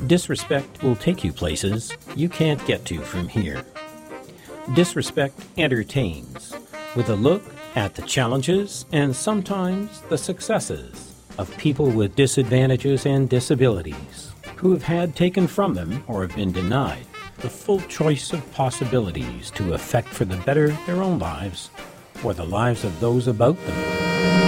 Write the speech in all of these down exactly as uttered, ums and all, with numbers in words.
Disrespect will take you places you can't get to from here. Disrespect entertains, with a look at the challenges and sometimes the successes of people with disadvantages and disabilities who have had taken from them or have been denied the full choice of possibilities to affect for the better their own lives or the lives of those about them.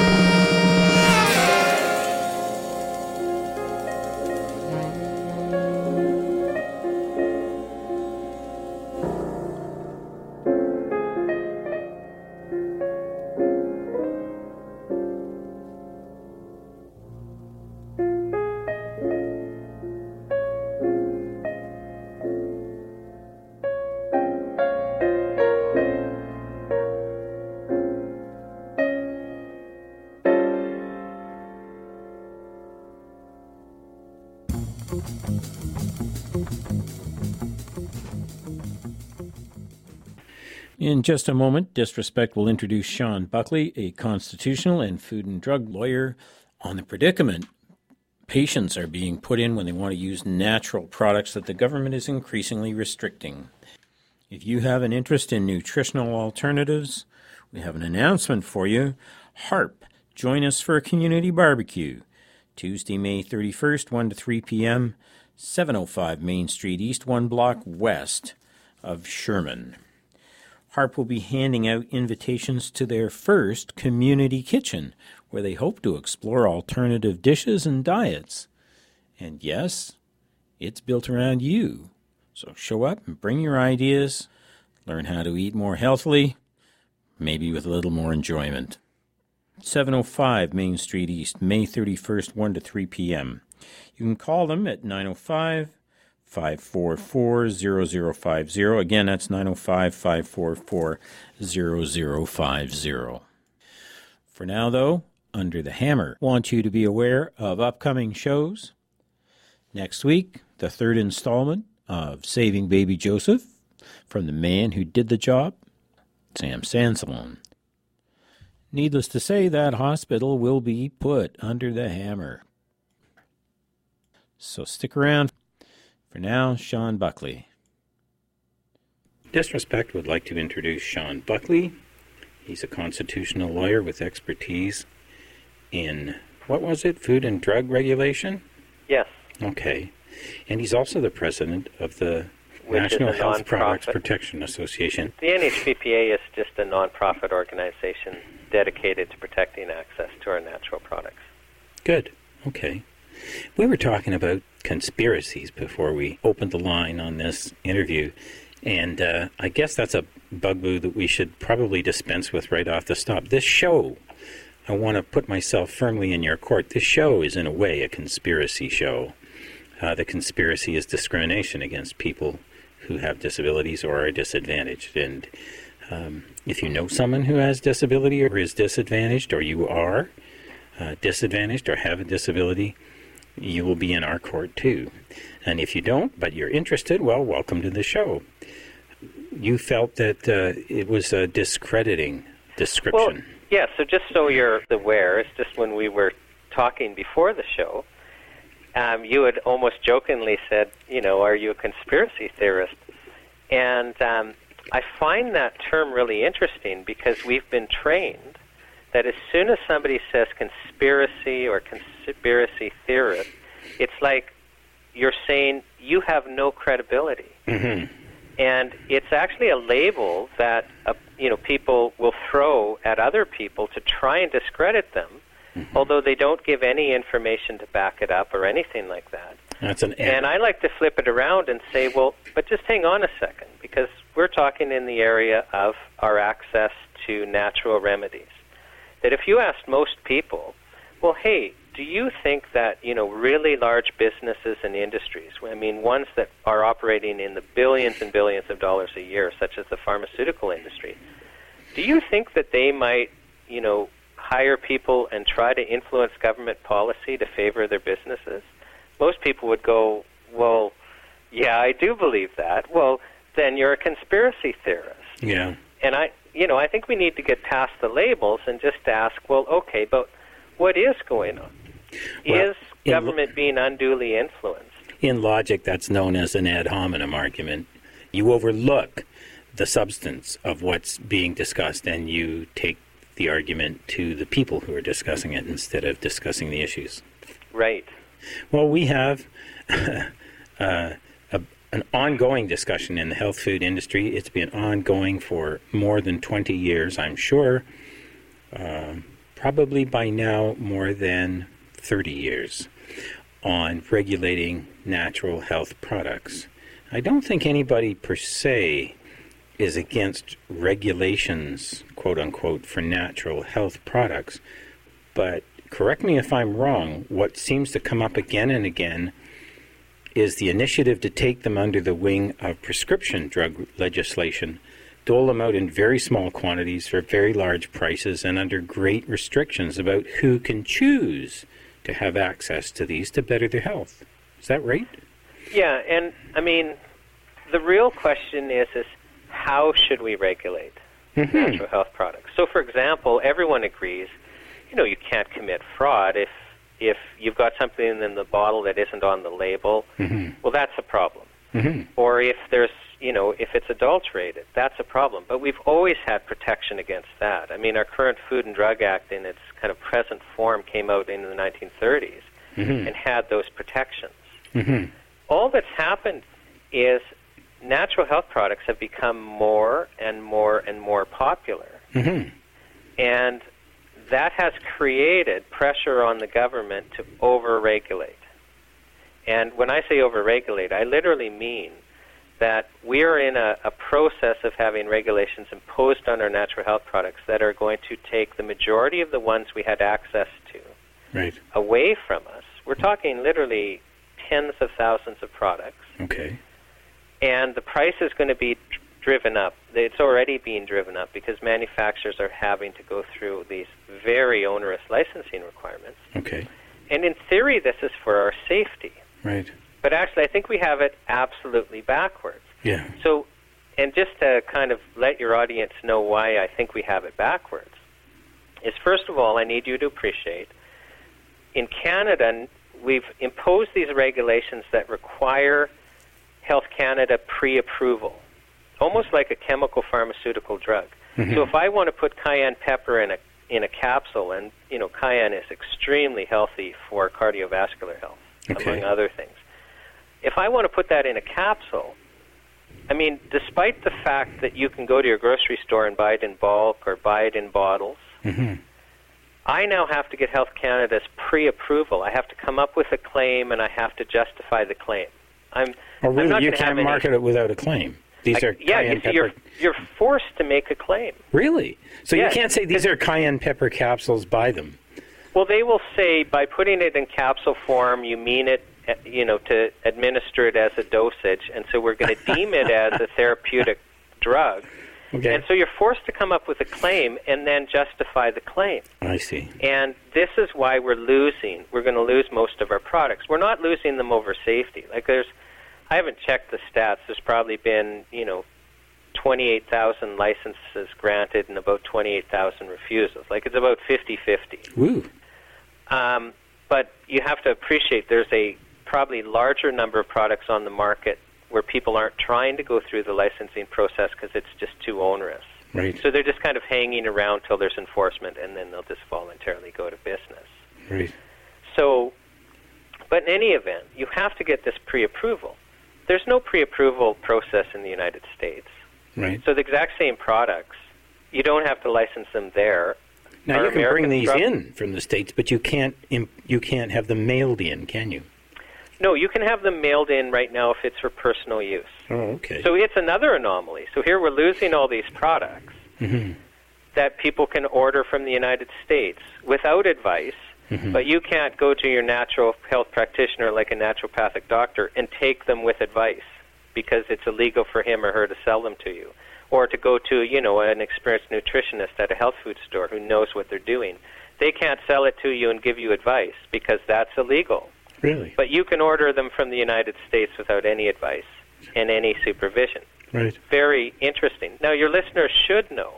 In just a moment, Disrespect will introduce Sean Buckley, a constitutional and food and drug lawyer, on the predicament patients are being put in when they want to use natural products that the government is increasingly restricting. If you have an interest in nutritional alternatives, we have an announcement for you. HARP, join us for a community barbecue. Tuesday, May thirty-first, one to three p.m., seven oh five Main Street East, one block west of Sherman. HARP will be handing out invitations to their first community kitchen, where they hope to explore alternative dishes and diets. And yes, it's built around you. So show up and bring your ideas, learn how to eat more healthily, maybe with a little more enjoyment. seven oh five Main Street East, May thirty-first, one to three p.m. You can call them at nine oh five, five four four, zero zero five zero. Again, that's nine oh five, five four four, zero zero five zero. For now, though, Under the Hammer want you to be aware of upcoming shows. Next week, the third installment of Saving Baby Joseph from the man who did the job, Sam Sansalon. Needless to say, that hospital will be put under the hammer. So stick around. For now, Sean Buckley. Disrespect would like to introduce Sean Buckley. He's a constitutional lawyer with expertise in, what was it, food and drug regulation? Yes. Okay. And he's also the president of the Which National Health non-profit. Products Protection Association. The N H P P A is just a non-profit organization dedicated to protecting access to our natural products. Good. Okay. We were talking about conspiracies before we opened the line on this interview, and uh, I guess that's a bugaboo that we should probably dispense with right off the stop. This show, I want to put myself firmly in your court. This show is in a way a conspiracy show. Uh, the conspiracy is discrimination against people who have disabilities or are disadvantaged. And um, if you know someone who has disability or is disadvantaged, or you are uh, disadvantaged or have a disability, you will be in our court too. And if you don't, but you're interested, well, welcome to the show. You felt that uh, it was a discrediting description. Well, yeah, so just so you're aware, it's just when we were talking before the show, um, you had almost jokingly said, you know, are you a conspiracy theorist? And um, I find that term really interesting because we've been trained that as soon as somebody says conspiracy or conspiracy theorist, it's like you're saying you have no credibility. Mm-hmm. And it's actually a label that uh, you know people will throw at other people to try and discredit them, mm-hmm. although they don't give any information to back it up or anything like that. That's an and I like to flip it around and say, well, but just hang on a second, because we're talking in the area of our access to natural remedies. That if you asked most people, well, hey, do you think that, you know, really large businesses and industries, I mean, ones that are operating in the billions and billions of dollars a year, such as the pharmaceutical industry, do you think that they might, you know, hire people and try to influence government policy to favor their businesses? Most people would go, well, yeah, I do believe that. Well, then you're a conspiracy theorist. Yeah. And I, you know, I think we need to get past the labels and just ask, well, okay, but what is going on? Well, is government being unduly influenced? in logic, that's known as an ad hominem argument. You overlook the substance of what's being discussed, and you take the argument to the people who are discussing it instead of discussing the issues. Right. Well, we have uh, a, an ongoing discussion in the health food industry. It's been ongoing for more than twenty years, I'm sure. Uh, probably by now more than thirty years on regulating natural health products. I don't think anybody per se is against regulations, quote unquote, for natural health products. But correct me if I'm wrong, what seems to come up again and again is the initiative to take them under the wing of prescription drug legislation, dole them out in very small quantities for very large prices and under great restrictions about who can choose to have access to these to better their health. Is that right? Yeah, and I mean, the real question is, is how should we regulate mm-hmm. natural health products? So, for example, everyone agrees, you know, you can't commit fraud if if you've got something in the bottle that isn't on the label. Mm-hmm. Well, that's a problem. Mm-hmm. Or if there's, you know, if it's adulterated, that's a problem. But we've always had protection against that. I mean, our current Food and Drug Act in its kind of present form came out in the nineteen thirties mm-hmm. and had those protections. Mm-hmm. All that's happened is natural health products have become more and more and more popular. Mm-hmm. And that has created pressure on the government to over-regulate. And when I say over-regulate, I literally mean that we are in a, a process of having regulations imposed on our natural health products that are going to take the majority of the ones we had access to right. away from us. We're talking literally tens of thousands of products. Okay. And the price is going to be driven up. It's already being driven up because manufacturers are having to go through these very onerous licensing requirements. Okay. And in theory, this is for our safety. Right. But actually, I think we have it absolutely backwards. Yeah. So, and just to kind of let your audience know why I think we have it backwards, is first of all, I need you to appreciate, in Canada, we've imposed these regulations that require Health Canada pre-approval, almost like a chemical pharmaceutical drug. Mm-hmm. So if I want to put cayenne pepper in a in a capsule, and you know cayenne is extremely healthy for cardiovascular health, okay. among other things. If I want to put that in a capsule, I mean, despite the fact that you can go to your grocery store and buy it in bulk or buy it in bottles, mm-hmm. I now have to get Health Canada's pre-approval. I have to come up with a claim, and I have to justify the claim. I'm, oh, really? I'm not you can't market any, it without a claim. These I, are yeah, cayenne you, pepper. You're, you're forced to make a claim. Really? So yes. you can't say these are cayenne pepper capsules, buy them. Well, they will say by putting it in capsule form, you mean it, you know, to administer it as a dosage, and so we're going to deem it as a therapeutic drug. Okay. And so you're forced to come up with a claim and then justify the claim. I see. And this is why we're losing. We're going to lose most of our products. We're not losing them over safety. Like there's, I haven't checked the stats. There's probably been, you know, twenty-eight thousand licenses granted and about twenty-eight thousand refusals. Like it's about fifty-fifty. Woo. Um, but you have to appreciate there's a probably larger number of products on the market where people aren't trying to go through the licensing process because it's just too onerous. Right. So they're just kind of hanging around till there's enforcement, and then they'll just voluntarily go to business. Right. So, but in any event, you have to get this pre-approval. There's no pre-approval process in the United States. Right. So the exact same products, you don't have to license them there. Now Our you can American bring these drug- in from the States, but you can't imp- you can't have them mailed in, can you? No, you can have them mailed in right now if it's for personal use. Oh, okay. So it's another anomaly. So here we're losing all these products mm-hmm. that people can order from the United States without advice, mm-hmm. but you can't go to your natural health practitioner like a naturopathic doctor and take them with advice because it's illegal for him or her to sell them to you. Or to go to, you know, an experienced nutritionist at a health food store who knows what they're doing. They can't sell it to you and give you advice because that's illegal. Really? But you can order them from the United States without any advice and any supervision. Right. Very interesting. Now, your listeners should know,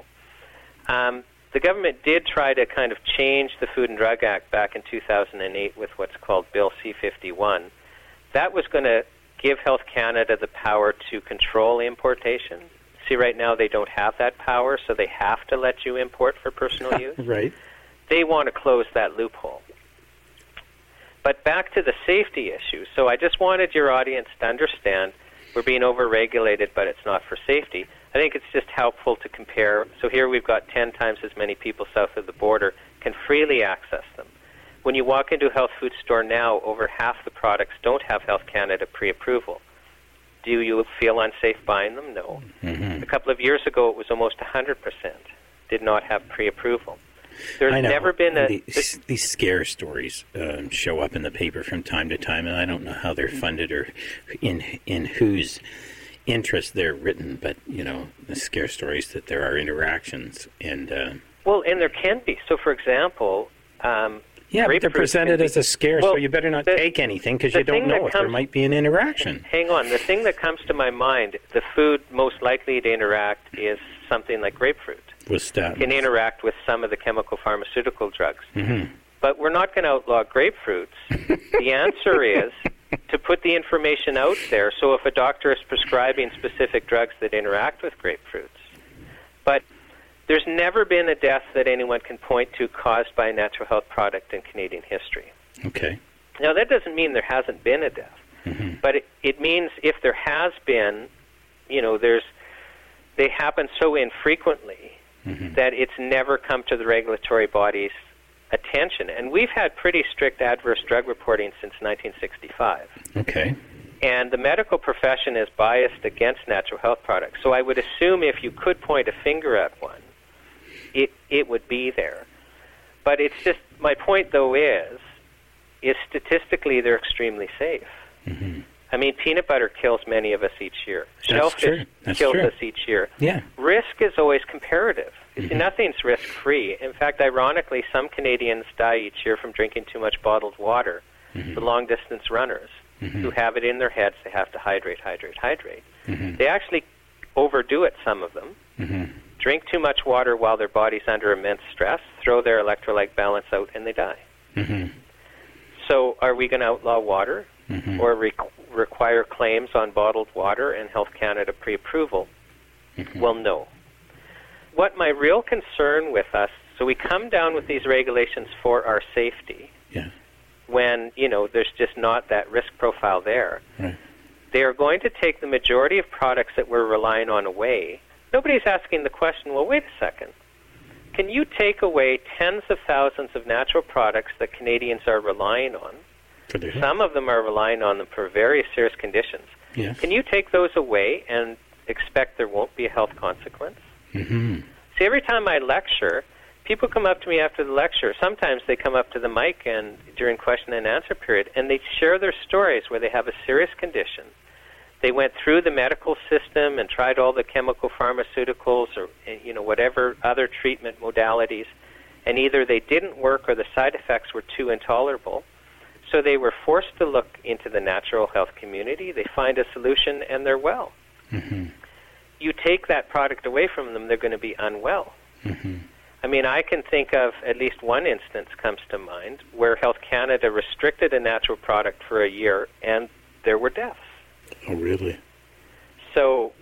um, the government did try to kind of change the Food and Drug Act back in two thousand eight with what's called Bill C fifty-one that was going to give Health Canada the power to control importation. See, right now they don't have that power, so they have to let you import for personal use. Right. They want to close that loophole. But back to the safety issue. So I just wanted your audience to understand we're being over-regulated, but it's not for safety. I think it's just helpful to compare. So here we've got ten times as many people south of the border can freely access them. When you walk into a health food store now, over half the products don't have Health Canada pre-approval. Do you feel unsafe buying them? No. Mm-hmm. A couple of years ago, it was almost one hundred percent did not have pre-approval. There's never been a... These, these scare stories uh, show up in the paper from time to time, and I don't know how they're funded or in in whose interest they're written, but, you know, the scare stories that there are interactions and... Uh, well, and there can be. So, for example... Um, Yeah, but they're presented as a scare, well, so you better not the, take anything because you don't know if comes, there might be an interaction. Hang on. The thing that comes to my mind, the food most likely to interact is something like grapefruit. With statins. Can interact with some of the chemical pharmaceutical drugs. Mm-hmm. But we're not going to outlaw grapefruits. The answer is to put the information out there so if a doctor is prescribing specific drugs that interact with grapefruits. But there's never been a death that anyone can point to caused by a natural health product in Canadian history. Okay. Now, that doesn't mean there hasn't been a death, mm-hmm. but it, it means if there has been, you know, there's they happen so infrequently mm-hmm. that it's never come to the regulatory body's attention. And we've had pretty strict adverse drug reporting since nineteen sixty-five. Okay. And the medical profession is biased against natural health products. So I would assume if you could point a finger at one, it it would be there. But it's just, my point though is, is statistically they're extremely safe. Mm-hmm. I mean, peanut butter kills many of us each year. That's Shellfish true. That's kills true. us each year. Yeah. Risk is always comparative. You mm-hmm. see, nothing's risk-free. In fact, ironically, some Canadians die each year from drinking too much bottled water. Mm-hmm. The long-distance runners mm-hmm. who have it in their heads they have to hydrate, hydrate, hydrate. Mm-hmm. They actually overdo it, some of them. Mm-hmm. Drink too much water while their body's under immense stress, throw their electrolyte balance out, and they die. Mm-hmm. So are we going to outlaw water mm-hmm. or re- require claims on bottled water and Health Canada pre-approval? Mm-hmm. Well, no. What my real concern with us, so we come down with these regulations for our safety yeah. when, you know, there's just not that risk profile there. Right. They are going to take the majority of products that we're relying on away. Nobody's asking the question, well, wait a second. Can you take away tens of thousands of natural products that Canadians are relying on? Some of them are relying on them for very serious conditions. Yes. Can you take those away and expect there won't be a health consequence? Mm-hmm. See, every time I lecture, people come up to me after the lecture. Sometimes they come up to the mic and during question and answer period, and they share their stories where they have a serious condition. They went through the medical system and tried all the chemical pharmaceuticals or, you know, whatever other treatment modalities, and either they didn't work or the side effects were too intolerable. So they were forced to look into the natural health community. They find a solution, and they're well. Mm-hmm. You take that product away from them, they're going to be unwell. Mm-hmm. I mean, I can think of at least one instance comes to mind where Health Canada restricted a natural product for a year, and there were deaths. Oh, really? So,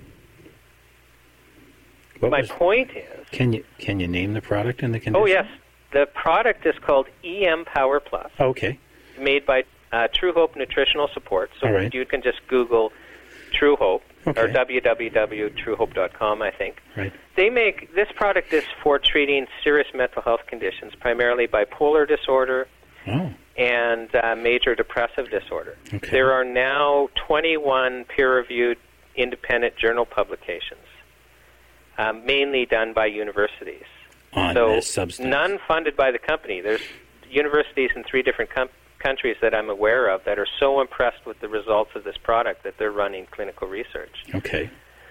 what my was, point is... Can you can you name the product and the condition? Oh, yes. The product is called E M Power Plus. Okay. Made by uh, True Hope Nutritional Support. So right. you can just Google True Hope okay. or w w w dot true hope dot com, I think. Right. They make... This product is for treating serious mental health conditions, primarily bipolar disorder, oh. and uh, major depressive disorder. Okay. There are now twenty-one peer-reviewed independent journal publications, um, mainly done by universities. On so this substance. None funded by the company. There's universities in three different com- countries that I'm aware of that are so impressed with the results of this product that they're running clinical research. Okay.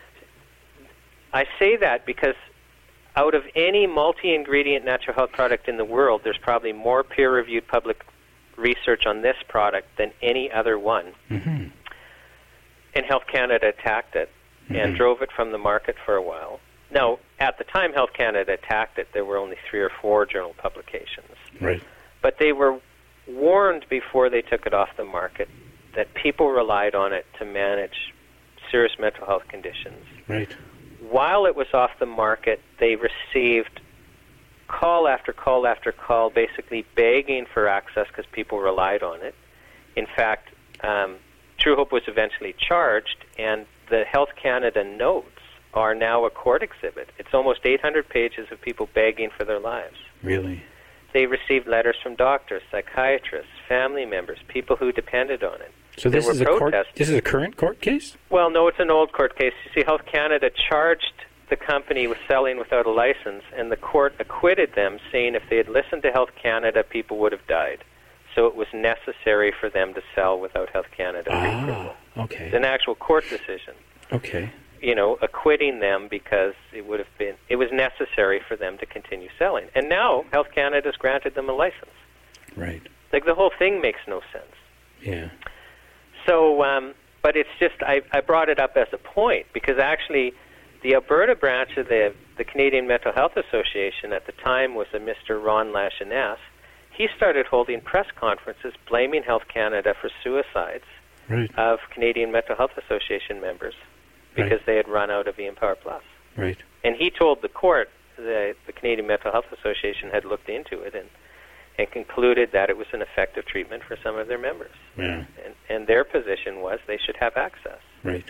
I say that because out of any multi-ingredient natural health product in the world, there's probably more peer-reviewed public research on this product than any other one. Mm-hmm. And Health Canada attacked it mm-hmm. and drove it from the market for a while. Now, at the time Health Canada attacked it, there were only three or four journal publications. Right. But they were warned before they took it off the market that people relied on it to manage serious mental health conditions. Right. While it was off the market, they received call after call after call, basically begging for access because people relied on it. In fact, um, True Hope was eventually charged, and the Health Canada notes are now a court exhibit. It's almost eight hundred pages of people begging for their lives. Really? They received letters from doctors, psychiatrists, family members, people who depended on it. So this There is were a court. protests. This is a current court case? Well, no, it's an old court case. You see, Health Canada charged the company with selling without a license, and the court acquitted them, saying if they had listened to Health Canada, people would have died. So it was necessary for them to sell without Health Canada approval. Ah, okay. It's an actual court decision. Okay. You know, acquitting them because it would have been, it was necessary for them to continue selling. And now Health Canada's granted them a license. Right. Like, the whole thing makes no sense. Yeah. So, um, but it's just, I, I brought it up as a point because actually the Alberta branch of the, the Canadian Mental Health Association at the time was a Mister Ron Lajeunesse. He started holding press conferences blaming Health Canada for suicides Right. of Canadian Mental Health Association members because Right. they had run out of E M Power Plus. Right. And he told the court that the Canadian Mental Health Association had looked into it and, and concluded that it was an effective treatment for some of their members. Yeah. And, and their position was they should have access. Right.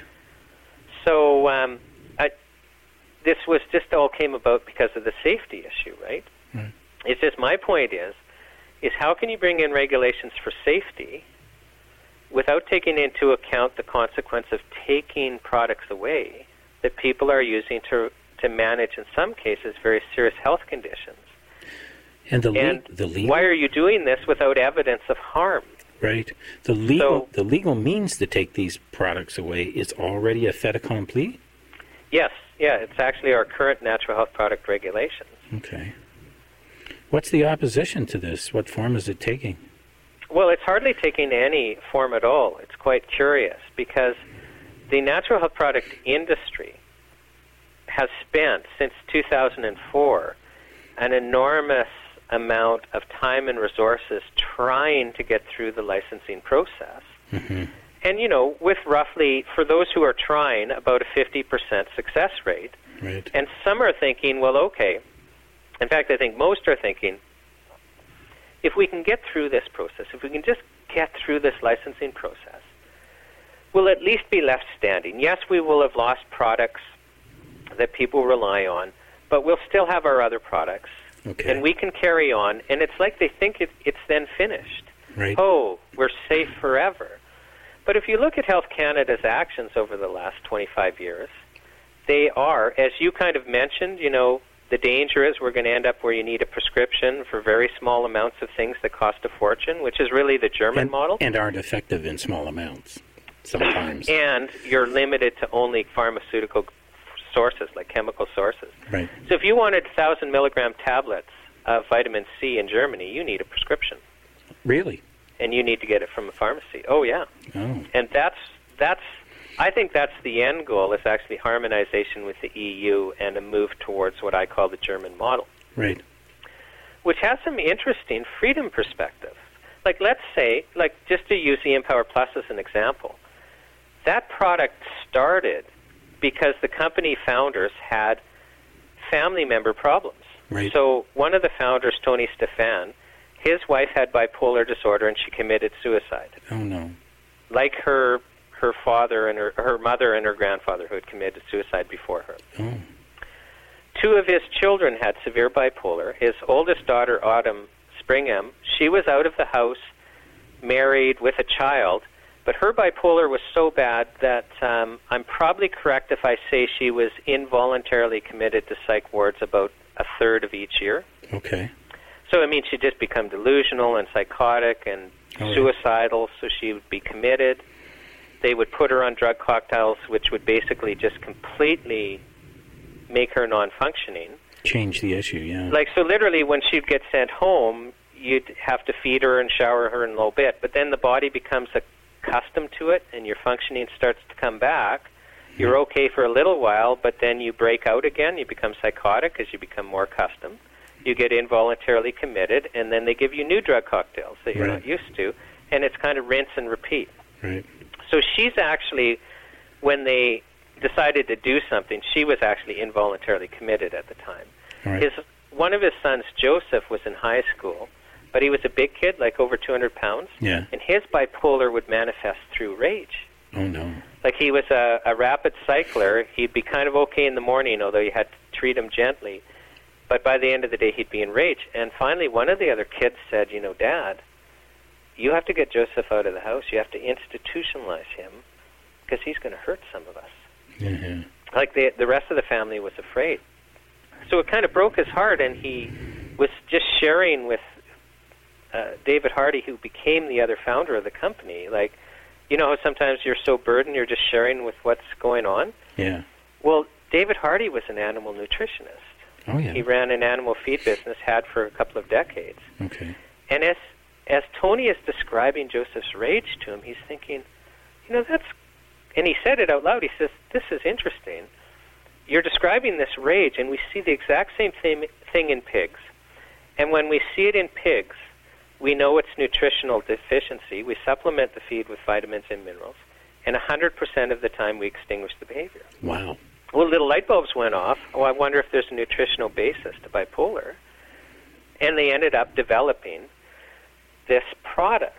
So um, I, this was just all came about because of the safety issue, right? Right. It's just my point is, is how can you bring in regulations for safety without taking into account the consequence of taking products away that people are using to to manage, in some cases, very serious health conditions? And the, le- And the legal... why are you doing this without evidence of harm? Right. The legal So- the legal means to take these products away is already a fait accompli? Yes, yeah, it's actually our current natural health product regulations. Okay. What's the opposition to this? What form is it taking? Well, it's hardly taking any form at all. It's quite curious because the natural health product industry has spent, since two thousand four, an enormous amount of time and resources trying to get through the licensing process. Mm-hmm. And, you know, with roughly, for those who are trying, about a fifty percent success rate. Right. And some are thinking, well, okay. In fact, I think most are thinking, if we can get through this process, if we can just get through this licensing process, we'll at least be left standing. Yes, we will have lost products that people rely on, but we'll still have our other products. Okay. And we can carry on, and it's like they think it, it's then finished. Right. Oh, we're safe forever. But if you look at Health Canada's actions over the last twenty-five years, they are, as you kind of mentioned, you know, the danger is we're going to end up where you need a prescription for very small amounts of things that cost a fortune, which is really the German and, model. And aren't effective in small amounts sometimes. And you're limited to only pharmaceutical sources, like chemical sources. Right. So if you wanted one thousand milligram tablets of vitamin C in Germany, you need a prescription. Really? And you need to get it from a pharmacy. Oh, yeah. Oh. And that's, that's, I think that's the end goal, is actually harmonization with the E U and a move towards what I call the German model. Right. Which has some interesting freedom perspectives. Like, let's say, like, just to use the Empower Plus as an example, that product started because the company founders had family member problems. Right. So one of the founders, Tony Stefan, his wife had bipolar disorder and she committed suicide. Oh, no. Like her her father and her, her mother and her grandfather who had committed suicide before her. Oh. Two of his children had severe bipolar. His oldest daughter, Autumn Springham, she was out of the house, married with a child, but her bipolar was so bad that um, I'm probably correct if I say she was involuntarily committed to psych wards about a third of each year. Okay. So, I mean, she'd just become delusional and psychotic and Oh, suicidal, so she would be committed. They would put her on drug cocktails, which would basically just completely make her non-functioning. Change the issue, yeah. Like, so literally when she'd get sent home, you'd have to feed her and shower her in a little bit, but then the body becomes accustomed to it and your functioning starts to come back. You're okay for a little while, but then you break out again. You become psychotic as you become more accustomed. You get involuntarily committed, and then they give you new drug cocktails that you're Right. not used to, and it's kind of rinse and repeat. Right. So she's actually, when they decided to do something, she was actually involuntarily committed at the time. Right. His one of his sons, Joseph, was in high school, but he was a big kid, like over two hundred pounds. Yeah. And his bipolar would manifest through rage. Oh, no. Like he was a, a rapid cycler. He'd be kind of okay in the morning, although you had to treat him gently. But by the end of the day, he'd be in rage. And finally, one of the other kids said, you know, Dad, you have to get Joseph out of the house. You have to institutionalize him because he's going to hurt some of us. Mm-hmm. Like the, the rest of the family was afraid. So it kind of broke his heart, and he was just sharing with uh, David Hardy, who became the other founder of the company. Like, you know how sometimes you're so burdened, you're just sharing with what's going on? Yeah. Well, David Hardy was an animal nutritionist. Oh, yeah. He ran an animal feed business, had for a couple of decades. Okay. And as as Tony is describing Joseph's rage to him, he's thinking, you know, that's... And he said it out loud. He says, this is interesting. You're describing this rage, and we see the exact same thing, thing in pigs. And when we see it in pigs, we know it's nutritional deficiency. We supplement the feed with vitamins and minerals, and one hundred percent of the time we extinguish the behavior. Wow. Well, little light bulbs went off. Oh, I wonder if there's a nutritional basis to bipolar. And they ended up developing this product.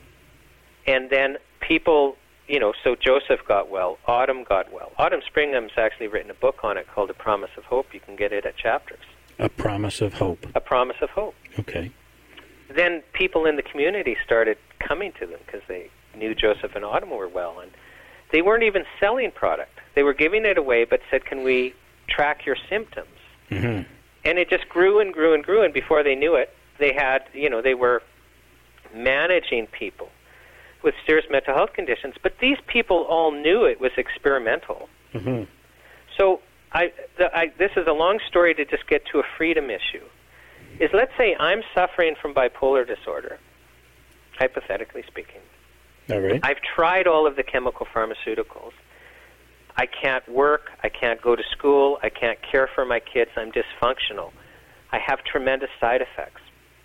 And then people... You know, so Joseph got well. Autumn got well. Autumn Springham's actually written a book on it called A Promise of Hope. You can get it at Chapters. A Promise of Hope. A Promise of Hope. Okay. Then people in the community started coming to them because they knew Joseph and Autumn were well. And they weren't even selling product. They were giving it away but said, can we track your symptoms? Mm-hmm. And it just grew and grew and grew. And before they knew it, they had, you know, they were managing people with serious mental health conditions, but these people all knew it was experimental. Mm-hmm. So I, the, I, this is a long story to just get to a freedom issue. Is let's say I'm suffering from bipolar disorder, hypothetically speaking. All right. I've tried all of the chemical pharmaceuticals. I can't work. I can't go to school. I can't care for my kids. I'm dysfunctional. I have tremendous side effects.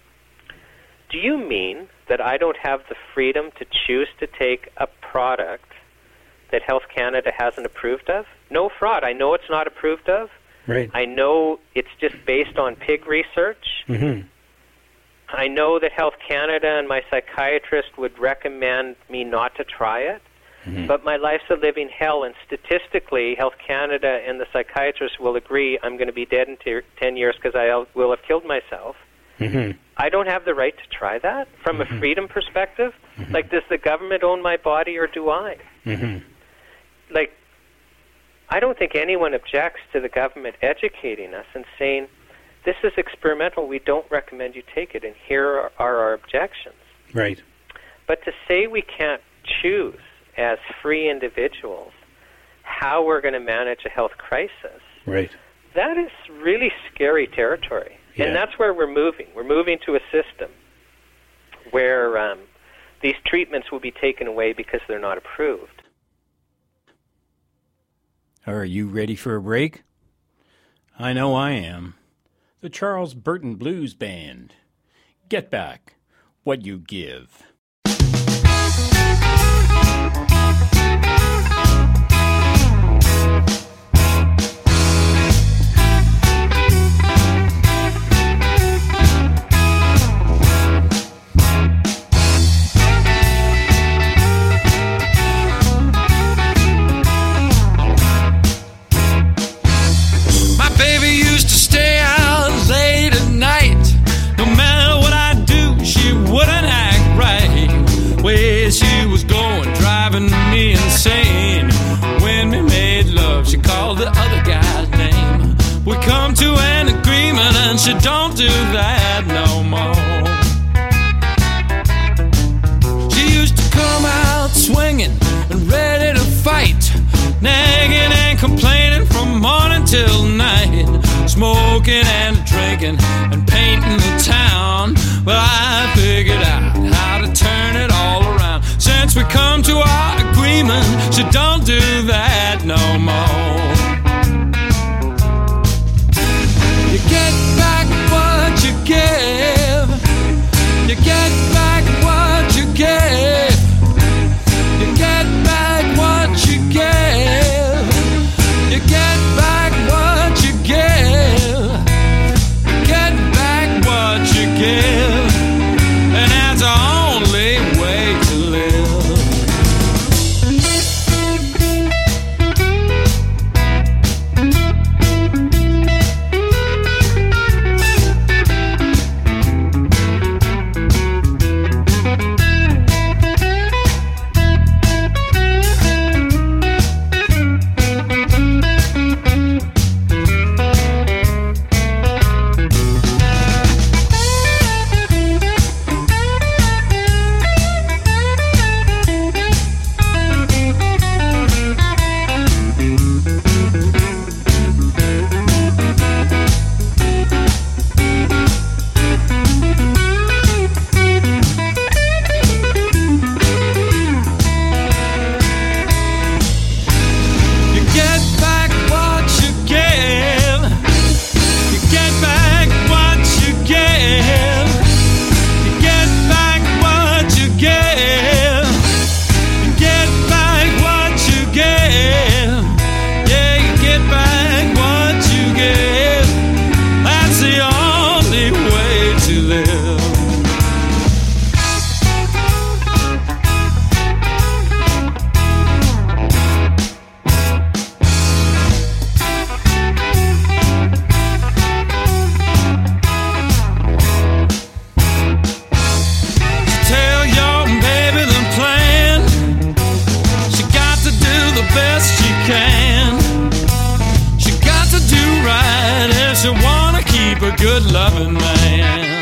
Do you mean that I don't have the freedom to choose to take a product that Health Canada hasn't approved of? No fraud. I know it's not approved of. Right. I know it's just based on pig research. Mm-hmm. I know that Health Canada and my psychiatrist would recommend me not to try it. Mm-hmm. But my life's a living hell, and statistically, Health Canada and the psychiatrist will agree I'm going to be dead in t- ten years because I will have killed myself. Mm-hmm. I don't have the right to try that from mm-hmm. a freedom perspective. Mm-hmm. Like, does the government own my body or do I? Mm-hmm. Like, I don't think anyone objects to the government educating us and saying, this is experimental, we don't recommend you take it, and here are, are our objections. Right. But to say we can't choose as free individuals how we're going to manage a health crisis, right, that is really scary territory. Yeah. And that's where we're moving. We're moving to a system where um, these treatments will be taken away because they're not approved. Are you ready for a break? I know I am. The Charles Burton Blues Band. Get Back What You Give. She don't do that no more. She used to come out swinging and ready to fight, nagging and complaining from morning till night, smoking and drinking and painting the town. But I figured out how to turn it all around. Since we come to our agreement, she don't do that no more. You get back what you give. You get back what you give. You a good loving man.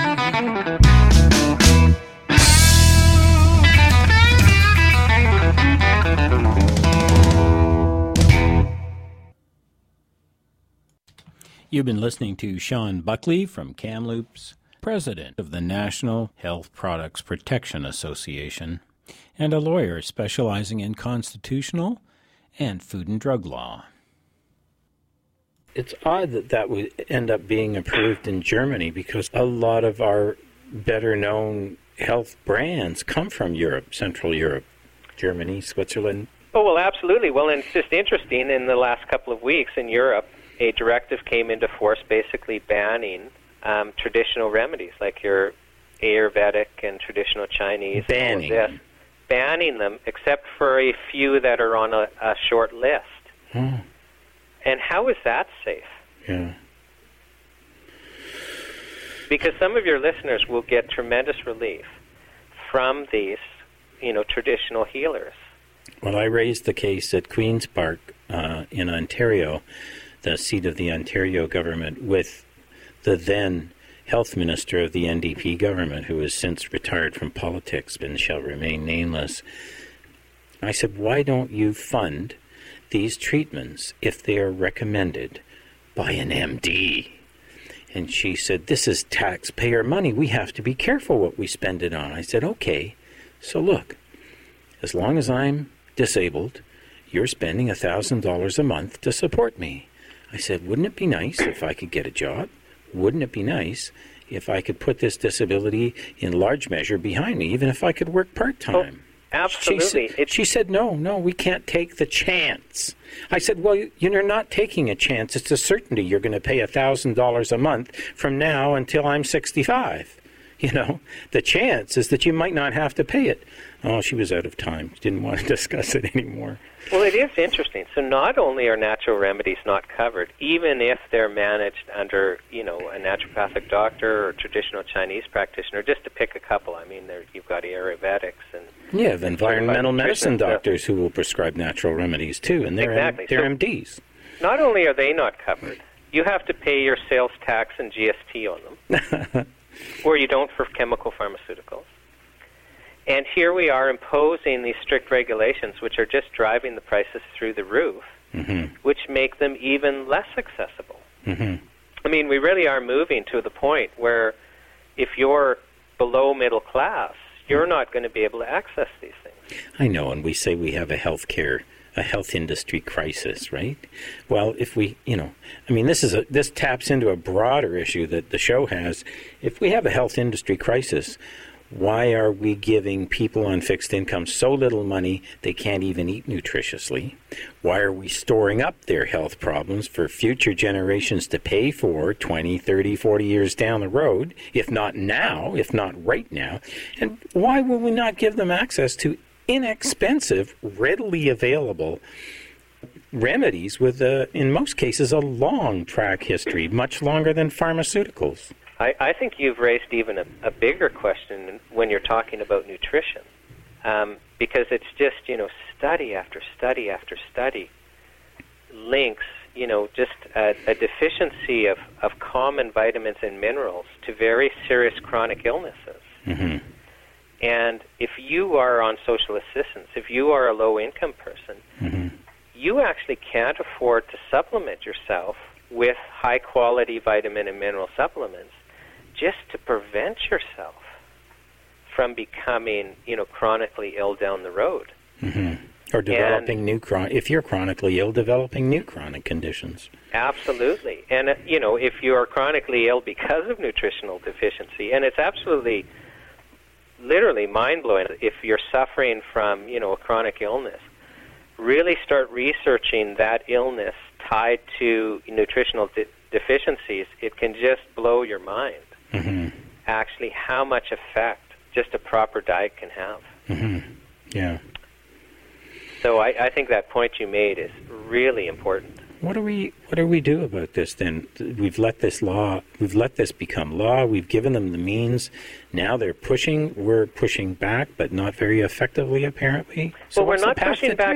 You've been listening to Sean Buckley from Kamloops, president of the National Health Products Protection Association, and a lawyer specializing in constitutional and food and drug law. It's odd that that would end up being approved in Germany because a lot of our better-known health brands come from Europe, Central Europe, Germany, Switzerland. Oh, well, absolutely. Well, and it's just interesting, in the last couple of weeks in Europe, a directive came into force basically banning um, traditional remedies like your Ayurvedic and traditional Chinese. Banning. All of this. Banning them, except for a few that are on a, a short list. Hmm. And how is that safe? Yeah. Because some of your listeners will get tremendous relief from these, you know, traditional healers. Well, I raised the case at Queen's Park uh, in Ontario, the seat of the Ontario government, with the then health minister of the N D P government, who has since retired from politics and shall remain nameless. I said, why don't you fund these treatments if they are recommended by an M D? And she said, this is taxpayer money. We have to be careful what we spend it on. I said, okay, so look, as long as I'm disabled, you're spending one thousand dollars a month to support me. I said, wouldn't it be nice if I could get a job? Wouldn't it be nice if I could put this disability in large measure behind me, even if I could work part-time? Oh, absolutely. She, sa- she said, no, no, we can't take the chance. I said, well, you're not taking a chance. It's a certainty you're going to pay one thousand dollars a month from now until I'm sixty-five. You know, the chance is that you might not have to pay it. Oh, she was out of time. She didn't want to discuss it anymore. Well, it is interesting. So not only are natural remedies not covered, even if they're managed under, you know, a naturopathic doctor or traditional Chinese practitioner, just to pick a couple. I mean, there, you've got Ayurvedics and... Yeah, the environmental medicine doctors who will prescribe natural remedies, too, and they're, exactly. M- they're so M Ds. Not only are they not covered, you have to pay your sales tax and G S T on them, or you don't for chemical pharmaceuticals. And here we are imposing these strict regulations, which are just driving the prices through the roof, mm-hmm. which make them even less accessible. Mm-hmm. I mean, we really are moving to the point where if you're below middle class, you're not going to be able to access these things. I know, and we say we have a health care, a health industry crisis, right? Well, if we, you know, I mean, this is a, this taps into a broader issue that the show has. If we have a health industry crisis, why are we giving people on fixed income so little money they can't even eat nutritiously? Why are we storing up their health problems for future generations to pay for twenty, thirty, forty years down the road, if not now, if not right now? And why will we not give them access to inexpensive, readily available remedies with, a, in most cases, a long track history, much longer than pharmaceuticals? I, I think you've raised even a, a bigger question when you're talking about nutrition, um, because it's just, you know, study after study after study links, you know, just a, a deficiency of, of common vitamins and minerals to very serious chronic illnesses. Mm-hmm. And if you are on social assistance, if you are a low-income person, mm-hmm. you actually can't afford to supplement yourself with high-quality vitamin and mineral supplements just to prevent yourself from becoming, you know, chronically ill down the road. Mm-hmm. Or developing and, new chronic, if you're chronically ill, developing new chronic conditions. Absolutely. And, uh, you know, if you are chronically ill because of nutritional deficiency, and it's absolutely, literally mind-blowing, if you're suffering from, you know, a chronic illness, really start researching that illness tied to nutritional de- deficiencies. It can just blow your mind. Mm-hmm. Actually, how much effect just a proper diet can have. Mm-hmm. Yeah. So I, I think that point you made is really important. What do we what do we do about this then? We've let this law, we've let this become law. We've given them the means. Now they're pushing. We're pushing back, but not very effectively, apparently. So well, we're what's not the path pushing to back take? to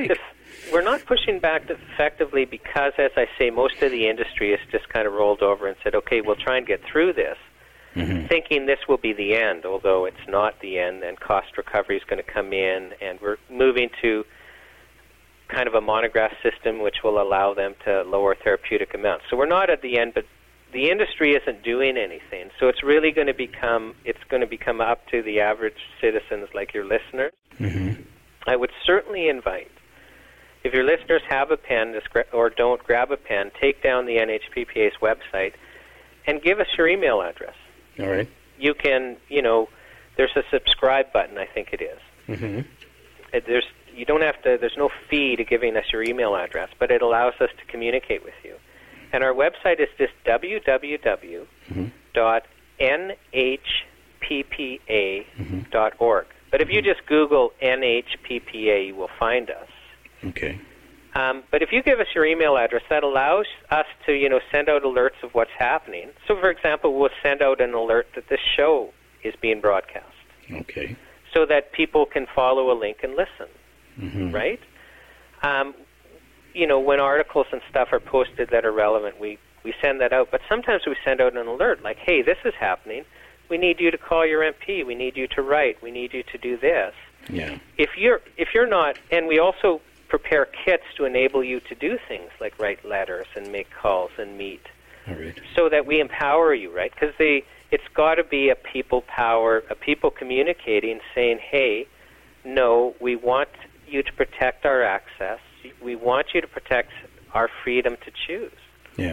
we're not pushing back effectively because, as I say, most of the industry has just kind of rolled over and said, okay, we'll try and get through this, mm-hmm. thinking this will be the end, although it's not the end, and cost recovery is going to come in, and we're moving to kind of a monograph system which will allow them to lower therapeutic amounts. So we're not at the end, but the industry isn't doing anything. So it's really going to become, it's going to become up to the average citizens like your listeners. Mm-hmm. I would certainly invite, if your listeners have a pen or don't, grab a pen, take down the N H P P A's website and give us your email address. All right. You can, you know, there's a subscribe button, I think it is. Mm-hmm. It, there's, you don't have to, there's no fee to giving us your email address, but it allows us to communicate with you. And our website is just w w w dot n h p p a dot org. But if you just Google N H P P A, you will find us. Okay. Um, but if you give us your email address, that allows us to, you know, send out alerts of what's happening. So, for example, we'll send out an alert that this show is being broadcast. Okay. So that people can follow a link and listen, mm-hmm. right? Um, you know, when articles and stuff are posted that are relevant, we, we send that out. But sometimes we send out an alert like, hey, this is happening. We need you to call your M P. We need you to write. We need you to do this. Yeah. If you're if you're not, and we also prepare kits to enable you to do things like write letters and make calls and meet, all right. so that we empower you, right? Because they it's got to be a people power, a people communicating, saying, hey, no, we want you to protect our access. We want you to protect our freedom to choose. Yeah.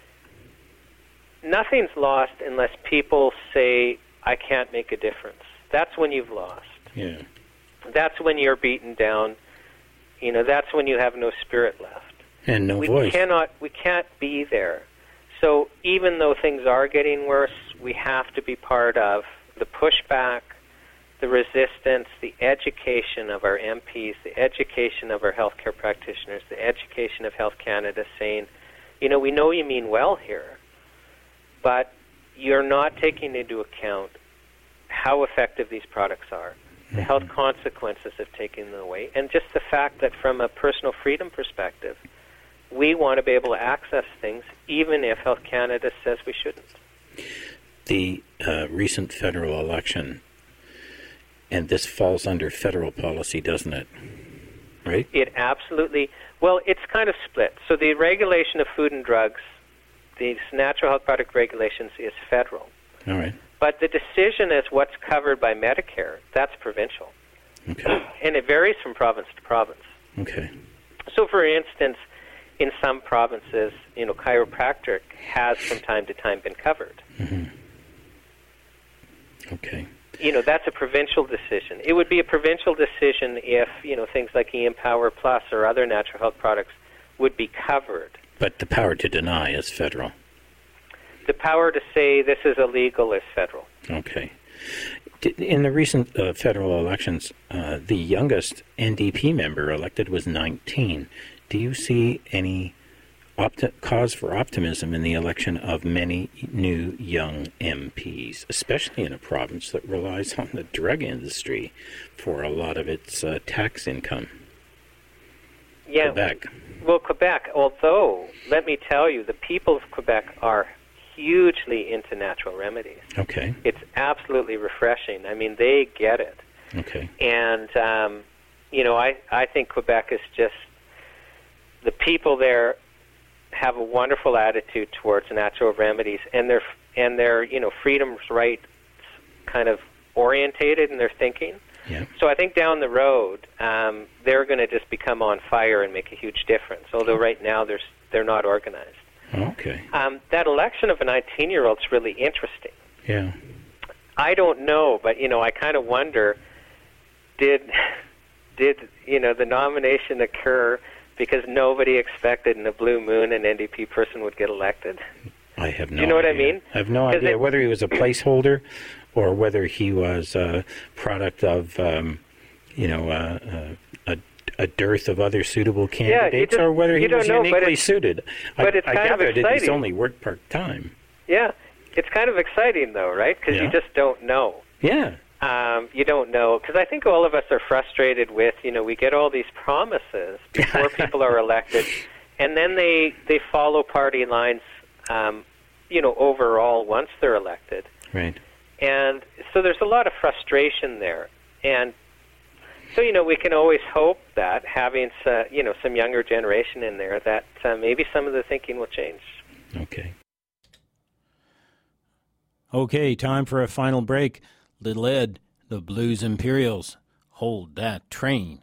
Nothing's lost unless people say, I can't make a difference. That's when you've lost. Yeah. That's when you're beaten down. You know, that's when you have no spirit left. And no we voice. Cannot, we can't be there. So even though things are getting worse, we have to be part of the pushback, the resistance, the education of our M Ps, the education of our healthcare practitioners, the education of Health Canada saying, you know, we know you mean well here, but you're not taking into account how effective these products are, the mm-hmm. health consequences of taking them away, and just the fact that from a personal freedom perspective, we want to be able to access things even if Health Canada says we shouldn't. The uh, recent federal election, and this falls under federal policy, doesn't it? Right? It absolutely, well, it's kind of split. So the regulation of food and drugs, these natural health product regulations, is federal. All right. But the decision as what's covered by Medicare, that's provincial. Okay. And it varies from province to province. Okay. So, for instance, in some provinces, you know, chiropractic has from time to time been covered. Mm-hmm. Okay. You know, that's a provincial decision. It would be a provincial decision if, you know, things like E M Power Plus or other natural health products would be covered. But the power to deny is federal. The power to say this is illegal is federal. Okay. In the recent uh, federal elections, uh, the youngest N D P member elected was nineteen. Do you see any opti- cause for optimism in the election of many new young M Ps, especially in a province that relies on the drug industry for a lot of its uh, tax income? Yeah. Quebec. Well, Quebec, although, let me tell you, the people of Quebec are hugely into natural remedies. Okay. It's absolutely refreshing. I mean, they get it. Okay. And, um, you know, I, I think Quebec is just, the people there have a wonderful attitude towards natural remedies, and they're, and they're, you know, freedom's rights kind of orientated in their thinking. Yeah. So I think down the road, um, they're going to just become on fire and make a huge difference, although right now they're, they're not organized. Okay. Um, that election of a nineteen-year-old is really interesting. Yeah. I don't know, but, you know, I kind of wonder, did, did, you know, the nomination occur because nobody expected in a blue moon an N D P person would get elected? I have no idea. Do you know what I mean? I have no idea it, whether he was a placeholder or whether he was a product of, um, you know, uh, a, a dearth of other suitable candidates, just, or whether he was know, uniquely but suited. But I, it's I kind gathered of that he's only worked part-time. Yeah. It's kind of exciting, though, right? Because yeah. you just don't know. Yeah. Um, you don't know, because I think all of us are frustrated with, you know, we get all these promises before people are elected, and then they, they follow party lines, um, you know, overall once they're elected. Right. And so there's a lot of frustration there. And so, you know, we can always hope that having, uh, you know, some younger generation in there, that uh, maybe some of the thinking will change. Okay. Okay, time for a final break. Little Ed, the Blues Imperials. Hold that train.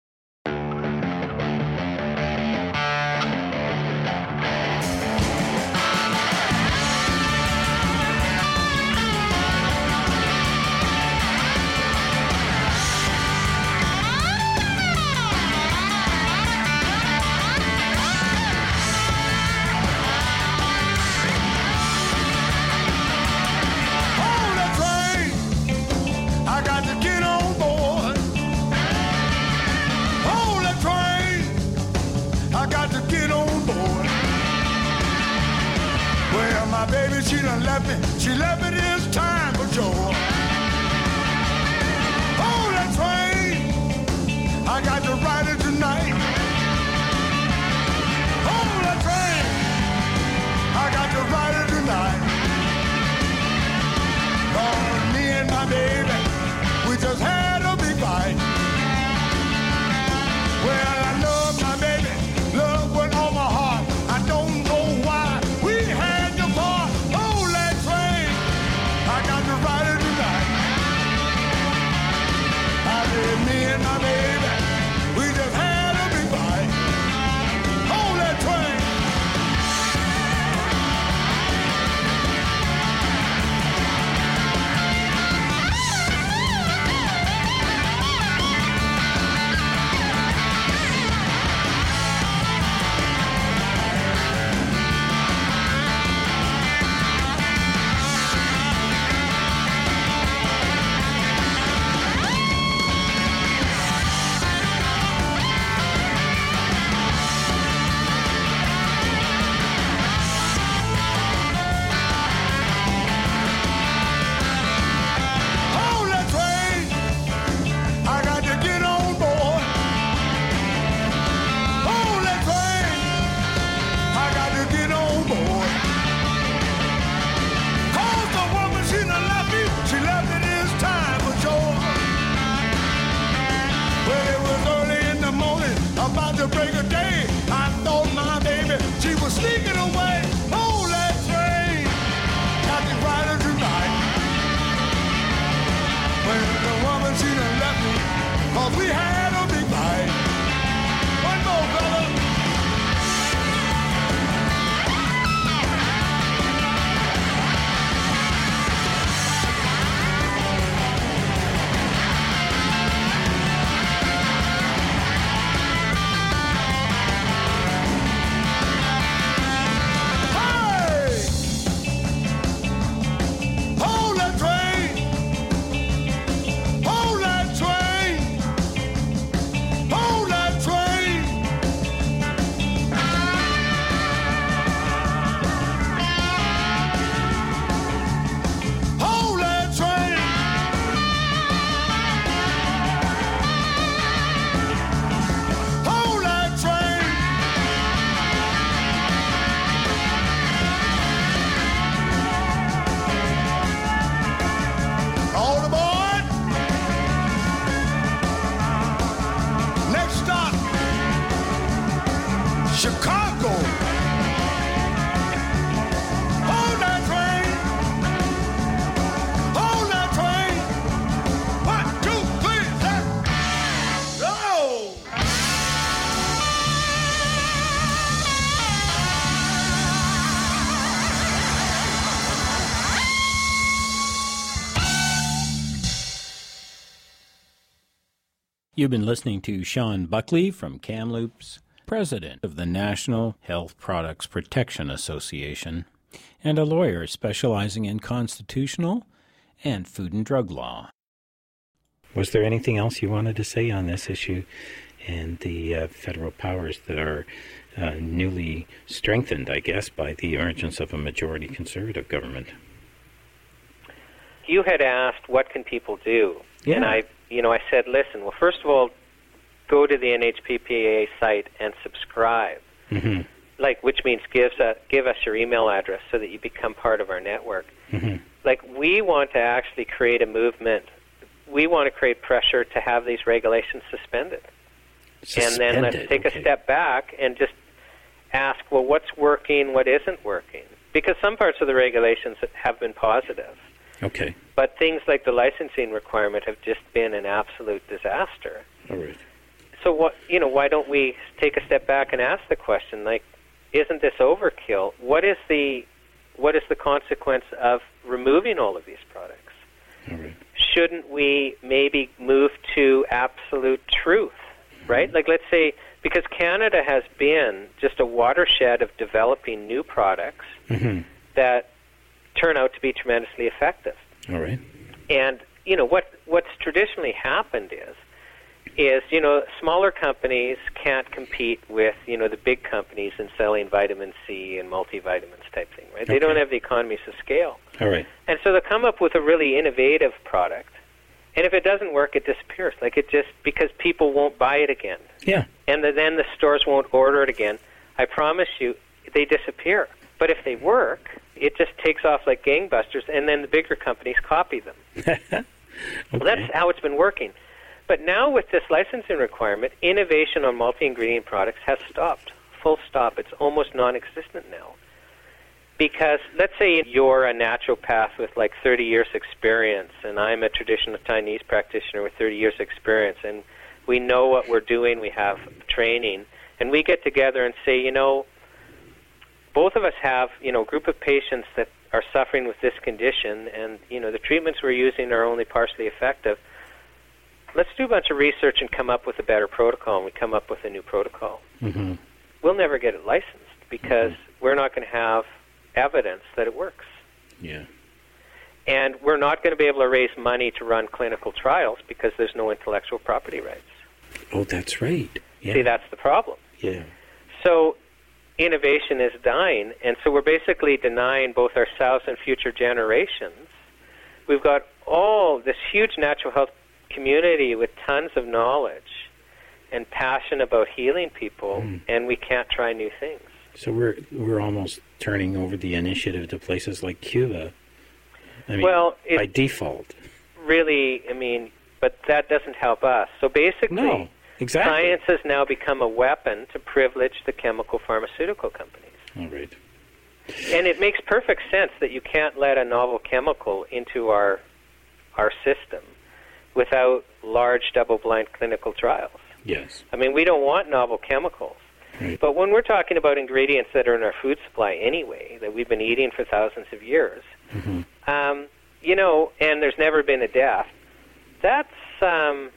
Baby, she done left me. She left me this time for sure. Oh, that train, I got to ride it tonight. Oh, that train, I got to ride it tonight. Oh, me and my baby, we just had a big fight. Well, I love my baby, love went on my heart. I don't know why. We had the part. Oh, that train, I got to ride it tonight. I said, me and my baby, we just had a big fight. Oh, that train. About to break a day, I thought my baby, she was sneaking away. Oh, that train, got to ride her tonight. When the woman, she done left me, 'cause we had a big fight. One more, brother. You've been listening to Sean Buckley from Kamloops, president of the National Health Products Protection Association, and a lawyer specializing in constitutional and food and drug law. Was there anything else you wanted to say on this issue and the uh, federal powers that are uh, newly strengthened, I guess, by the emergence of a majority conservative government? you had asked, what can people do? Yeah. And I, you know, I said, listen, well, first of all, go to the N H P P A site and subscribe. Mm-hmm. Like, which means give us, give us your email address so that you become part of our network. Mm-hmm. Like, we want to actually create a movement. We want to create pressure to have these regulations suspended. Suspended, and then let's take okay. a step back and just ask, well, what's working, what isn't working? Because some parts of the regulations have been positive. Okay. But things like the licensing requirement have just been an absolute disaster. All right. So what, you know, why don't we take a step back and ask the question, like, isn't this overkill? What is the what is the consequence of removing all of these products? All right. Shouldn't we maybe move to absolute truth, right? Mm-hmm. Like, let's say, because Canada has been just a watershed of developing new products mm-hmm. that turn out to be tremendously effective. All right. And, you know, what what's traditionally happened is, is, you know, smaller companies can't compete with, you know, the big companies in selling vitamin C and multivitamins type thing, right? Okay. They don't have the economies of scale. All right. And so they'll come up with a really innovative product, and if it doesn't work, it disappears. Like, it just, because people won't buy it again. Yeah. And the, then the stores won't order it again. I promise you, they disappear. But if they work, it just takes off like gangbusters, and then the bigger companies copy them. Okay. Well, that's how it's been working. But now with this licensing requirement, innovation on multi-ingredient products has stopped. Full stop. It's almost non-existent now. Because let's say you're a naturopath with like thirty years experience, and I'm a traditional Chinese practitioner with thirty years experience, and we know what we're doing, we have training, and we get together and say, you know, both of us have, you know, a group of patients that are suffering with this condition, and, you know, the treatments we're using are only partially effective. Let's do a bunch of research and come up with a better protocol, and we come up with a new protocol. Mm-hmm. We'll never get it licensed because mm-hmm. we're not going to have evidence that it works. Yeah. And we're not going to be able to raise money to run clinical trials because there's no intellectual property rights. Oh, that's right. Yeah. See, that's the problem. Yeah. So innovation is dying, and so we're basically denying both ourselves and future generations. We've got all this huge natural health community with tons of knowledge and passion about healing people, mm. and we can't try new things. So we're we're almost turning over the initiative to places like Cuba. I mean, well, by default. Really, I mean, but that doesn't help us. So basically, no, exactly. Science has now become a weapon to privilege the chemical pharmaceutical companies. All right. And it makes perfect sense that you can't let a novel chemical into our our system without large double-blind clinical trials. Yes. I mean, we don't want novel chemicals. Right. But when we're talking about ingredients that are in our food supply anyway, that we've been eating for thousands of years, mm-hmm. um, you know, and there's never been a death, that's um,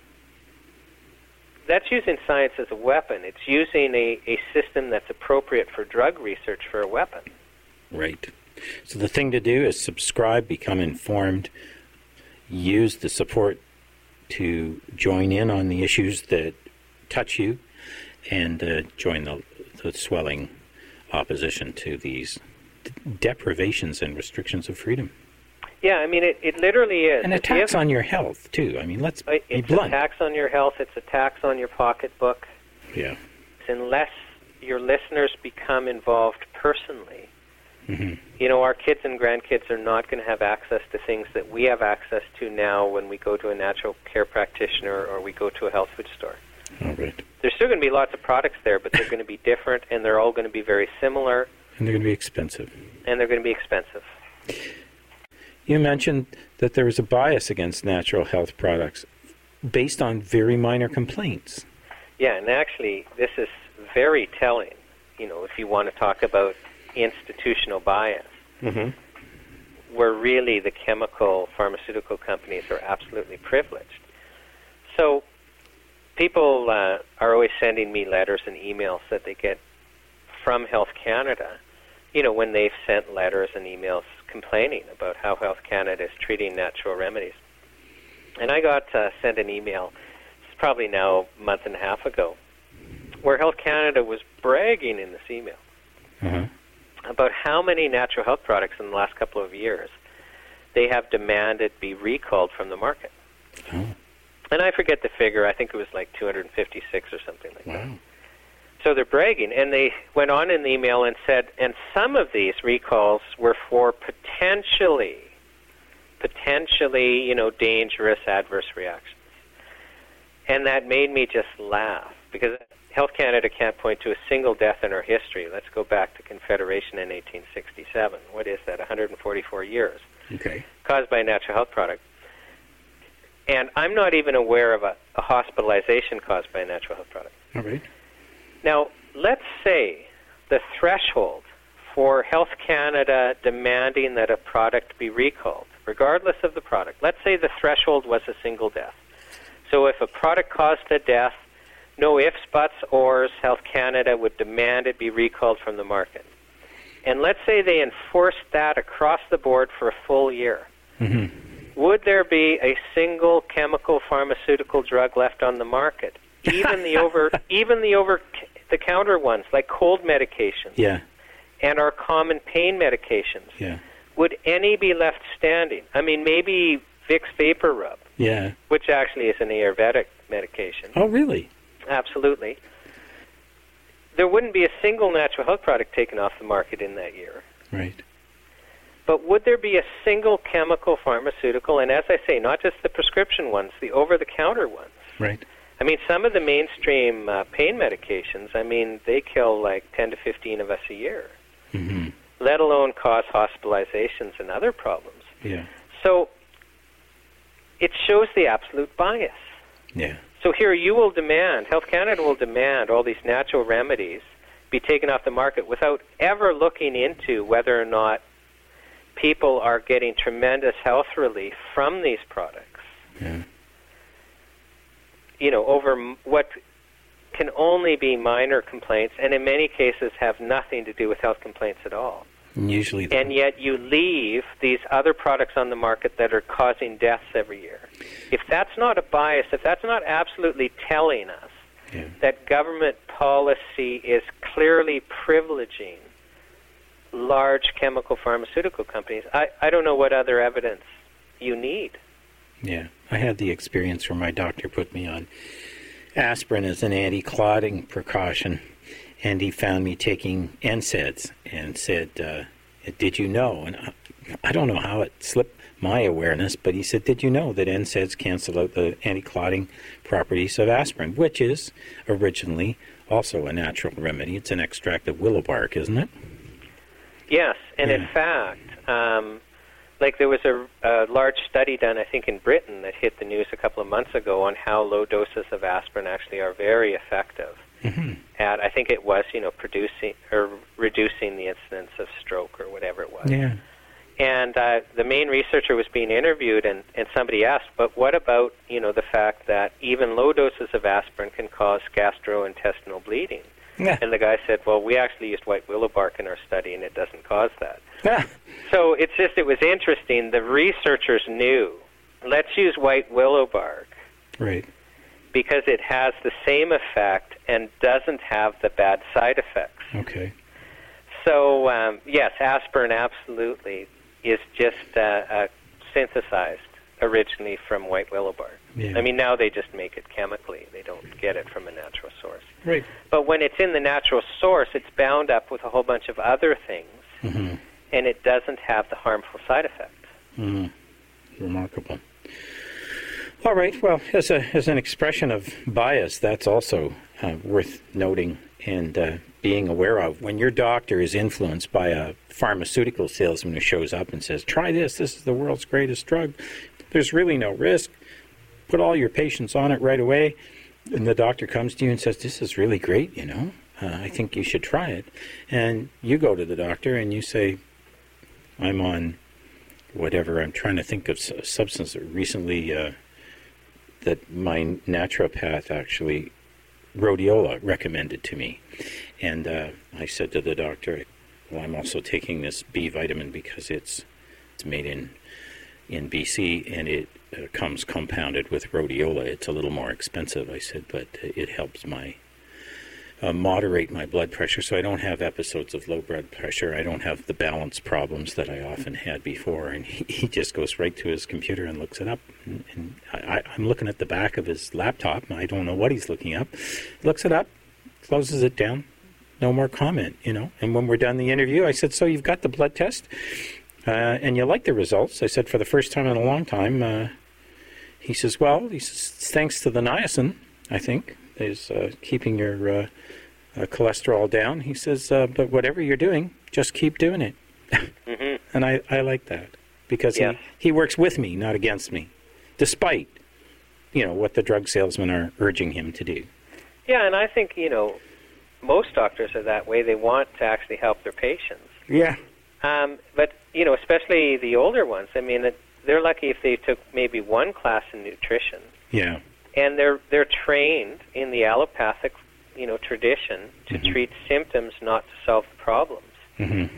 that's using science as a weapon. It's using a, a system that's appropriate for drug research for a weapon. Right. So the thing to do is subscribe, become informed, use the support to join in on the issues that touch you, and uh, join the, the swelling opposition to these d- deprivations and restrictions of freedom. Yeah, I mean, it, it literally is. And attacks on your health, too. I mean, let's be it's blunt. It's a tax on your health. It's a tax on your pocketbook. Yeah. Unless your listeners become involved personally, mm-hmm. you know, our kids and grandkids are not going to have access to things that we have access to now when we go to a natural care practitioner or we go to a health food store. All right. There's still going to be lots of products there, but they're going to be different, and they're all going to be very similar. And they're going to be expensive. And they're going to be expensive. You mentioned that there is a bias against natural health products based on very minor complaints. Yeah, and actually, this is very telling, you know, if you want to talk about institutional bias, mm-hmm. where really the chemical pharmaceutical companies are absolutely privileged. So people uh, are always sending me letters and emails that they get from Health Canada, you know, when they've sent letters and emails complaining about how Health Canada is treating natural remedies. And I got uh, sent an email, it's probably now a month and a half ago, where Health Canada was bragging in this email uh-huh. about how many natural health products in the last couple of years they have demanded be recalled from the market. Oh. And I forget the figure. I think it was like two hundred fifty-six or something like Wow. that. So they're bragging. And they went on in the email and said, and some of these recalls were for potentially, potentially, you know, dangerous adverse reactions. And that made me just laugh, because Health Canada can't point to a single death in our history. Let's go back to Confederation in eighteen sixty-seven. What is that, one hundred forty-four years? Okay. Caused by a natural health product. And I'm not even aware of a, a hospitalization caused by a natural health product. All right. Now, let's say the threshold for Health Canada demanding that a product be recalled, regardless of the product, let's say the threshold was a single death. So if a product caused a death, no ifs, buts, ors, Health Canada would demand it be recalled from the market. And let's say they enforced that across the board for a full year. Mm-hmm. Would there be a single chemical pharmaceutical drug left on the market? Even the over, even the over-the-counter ones, like cold medications, Yeah. and our common pain medications. Yeah. Would any be left standing? I mean, maybe Vicks Vapor Rub, Yeah. which actually is an Ayurvedic medication. Oh, really? Absolutely. There wouldn't be a single natural health product taken off the market in that year. Right. But would there be a single chemical pharmaceutical, and as I say, not just the prescription ones, the over-the-counter ones? Right. I mean, some of the mainstream uh, pain medications, I mean, they kill like ten to fifteen of us a year, Mm-hmm. let alone cause hospitalizations and other problems. Yeah. So it shows the absolute bias. Yeah. So here you will demand, Health Canada will demand all these natural remedies be taken off the market without ever looking into whether or not people are getting tremendous health relief from these products. Yeah. You know, over m- what can only be minor complaints, and in many cases have nothing to do with health complaints at all. And usually, the, And yet you leave these other products on the market that are causing deaths every year. If that's not a bias, if that's not absolutely telling us yeah. that government policy is clearly privileging large chemical pharmaceutical companies, I, I don't know what other evidence you need. Yeah. I had the experience where my doctor put me on aspirin as an anti-clotting precaution, and he found me taking N SAIDs and said, uh, did you know? And I, I don't know how it slipped my awareness, but he said, did you know that N SAIDs cancel out the anti-clotting properties of aspirin, which is originally also a natural remedy. It's an extract of willow bark, isn't it? Yes, and Yeah. in fact, um, like there was a, a large study done, I think, in Britain that hit the news a couple of months ago on how low doses of aspirin actually are very effective Mm-hmm. at, I think it was, you know, producing or reducing the incidence of stroke or whatever it was. Yeah. And uh, the main researcher was being interviewed, and, and somebody asked, but what about, you know, the fact that even low doses of aspirin can cause gastrointestinal bleeding? Yeah. And the guy said, well, we actually used white willow bark in our study, and it doesn't cause that. Ah. So it's just, it was interesting. The researchers knew, let's use white willow bark Right. because it has the same effect and doesn't have the bad side effects. Okay. So, um, yes, aspirin absolutely is just uh, uh, synthesized originally from white willow bark. Yeah. I mean, now they just make it chemically. They don't get it from a natural source. Right. But when it's in the natural source, it's bound up with a whole bunch of other things, Mm-hmm. and it doesn't have the harmful side effects. Mm-hmm. Remarkable. All right. Well, as a as an expression of bias, that's also uh, worth noting and uh, being aware of. When your doctor is influenced by a pharmaceutical salesman who shows up and says, "Try this. This is the world's greatest drug. There's really no risk. Put all your patients on it right away," and the doctor comes to you and says, "This is really great. You know, uh, I think you should try it," and you go to the doctor and you say, "I'm on." Whatever, I'm trying to think of a substance that recently uh, that my naturopath actually, rhodiola, recommended to me. And uh, I said to the doctor, well, I'm also taking this B vitamin because it's it's made in in B C and it uh, comes compounded with rhodiola. It's a little more expensive, I said, but it helps my uh, moderate my blood pressure so I don't have episodes of low blood pressure. I don't have the balance problems that I often had before. And he, he just goes right to his computer and looks it up. And, and I, I'm looking at the back of his laptop, and I don't know what he's looking up. Looks it up, closes it down, no more comment, you know. And when we're done the interview, I said, so you've got the blood test, uh, and you like the results? I said, for the first time in a long time. Uh, he says, well, he says, thanks to the niacin, I think, is uh, keeping your uh, uh, cholesterol down. He says, uh, but whatever you're doing, just keep doing it. Mm-hmm. And I, I like that, because yeah. he, he works with me, not against me, despite, you know, what the drug salesmen are urging him to do. Yeah, and I think, you know, most doctors are that way. They want to actually help their patients. Yeah. Um, but, you know, especially the older ones, I mean, it, they're lucky if they took maybe one class in nutrition. Yeah. And they're they're trained in the allopathic, you know, tradition to mm-hmm. treat symptoms, not to solve the problems. Mm-hmm.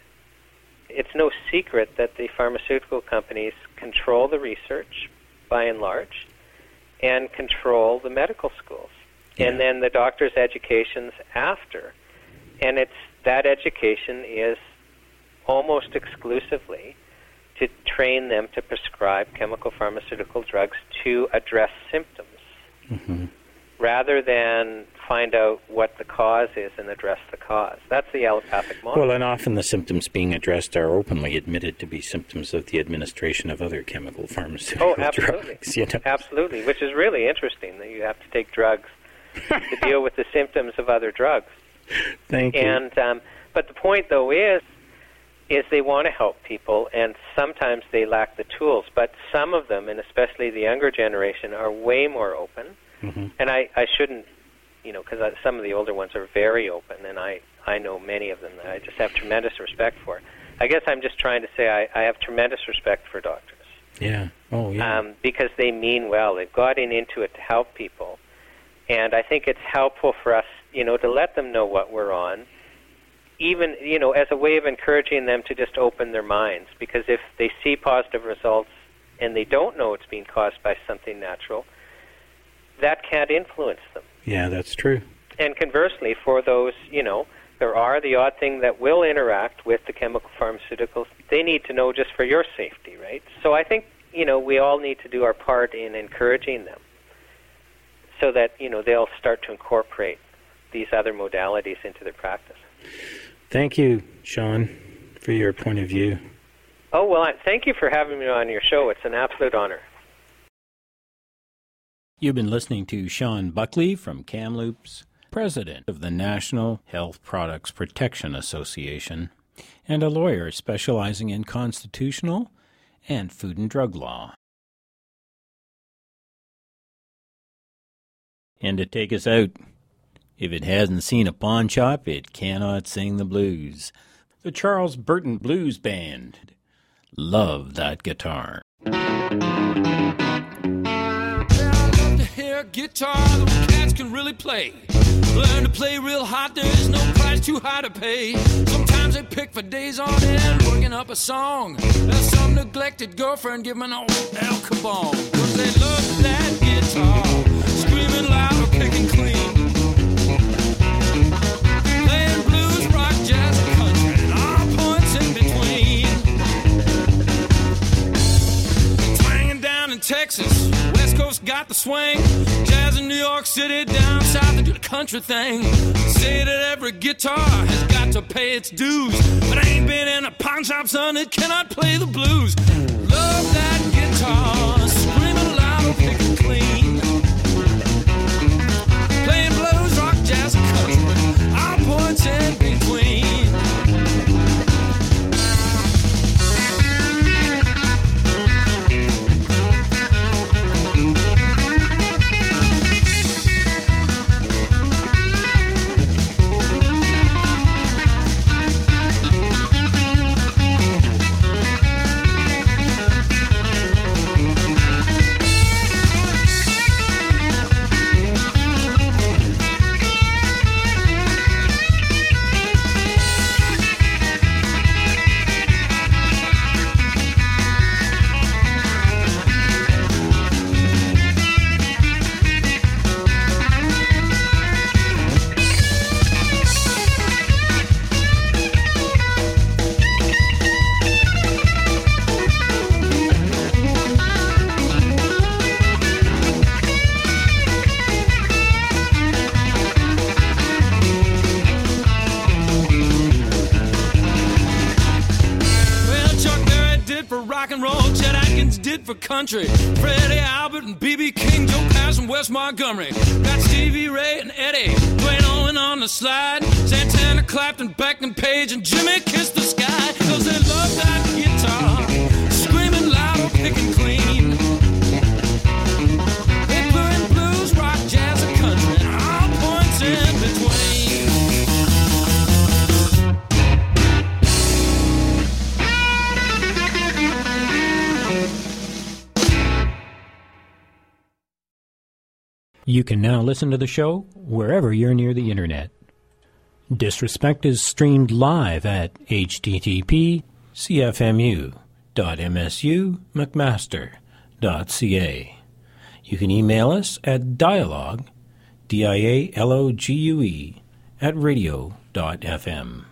It's no secret that the pharmaceutical companies control the research, by and large, and control the medical schools. Yeah. And then the doctors' educations after. And it's that education is almost exclusively to train them to prescribe chemical pharmaceutical drugs to address symptoms, mm-hmm. rather than find out what the cause is and address the cause. That's the allopathic model. Well, and often the symptoms being addressed are openly admitted to be symptoms of the administration of other chemical pharmaceutical oh, absolutely. drugs. You know? Absolutely, which is really interesting that you have to take drugs to deal with the symptoms of other drugs. Thank and, you. Um, but the point, though, is is they want to help people, and sometimes they lack the tools. But some of them, and especially the younger generation, are way more open. Mm-hmm. And I, I shouldn't, you know, because some of the older ones are very open, and I, I know many of them that I just have tremendous respect for. I guess I'm just trying to say I, I have tremendous respect for doctors. Yeah. Oh, yeah. Um, because they mean well. They've gotten into it to help people. And I think it's helpful for us, you know, to let them know what we're on, even, you know, as a way of encouraging them to just open their minds. Because if they see positive results and they don't know it's being caused by something natural, that can't influence them. Yeah, that's true. And conversely, for those, you know, there are the odd thing that will interact with the chemical pharmaceuticals, they need to know just for your safety, right? So I think, you know, we all need to do our part in encouraging them so that, you know, they'll start to incorporate these other modalities into their practice. Thank you, Sean, for your point of view. Oh, well, I, thank you for having me on your show. It's an absolute honor. You've been listening to Sean Buckley from Kamloops, president of the National Health Products Protection Association, and a lawyer specializing in constitutional and food and drug law. And to take us out, if it hasn't seen a pawn shop, it cannot sing the blues. The Charles Burton Blues Band. Love that guitar. Hear guitar, the cats can really play. Learn to play real hot, there's no price too high to pay. Sometimes they pick for days on end, working up a song. There's some neglected girlfriend giving an old El Cabong. Cause they love that guitar, screaming loud or kicking clean. Playing blues, rock, jazz, and country, and all points in between. Twanging down in Texas, West Coast got the swing. Jazz in New York City, down south they do the country thing. Say that every guitar has got to pay its dues, but I ain't been in a pawn shop, son, it cannot play the blues. Love that guitar, screaming loud or picking clean. Playing blues, rock, jazz, and country, all points in between. did for rock and roll, Chet Atkins did for country. Freddie Albert and B B King, Joe Pass and Wes Montgomery. Got Stevie Ray and Eddie, Dwayne Owen on the slide. Santana, Clapton, Beck and Page, and Jimmy kissed the sky. Cause they love that guitar, screaming loud or picking clean. They blew in blues, rock, jazz, and country, and all points in between. You can now listen to the show wherever you're near the internet. Disrespect is streamed live at h t t p c f m u dot m s u mcmaster dot c a. You can email us at dialogue, D I A L O G U E, at radio dot f m.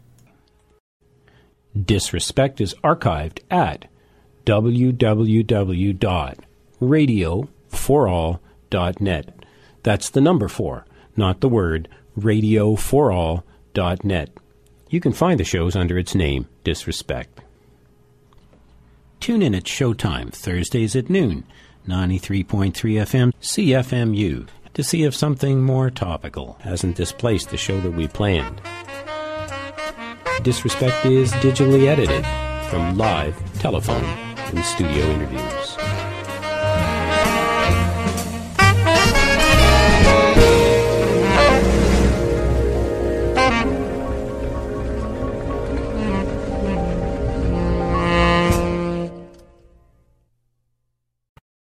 Disrespect is archived at w w w dot radio for all dot net. That's the number four, not the word, radio for all dot net. You can find the shows under its name, Disrespect. Tune in at Showtime, Thursdays at noon, ninety-three point three F M C F M U, to see if something more topical hasn't displaced the show that we planned. Disrespect is digitally edited from live, telephone, and studio interviews.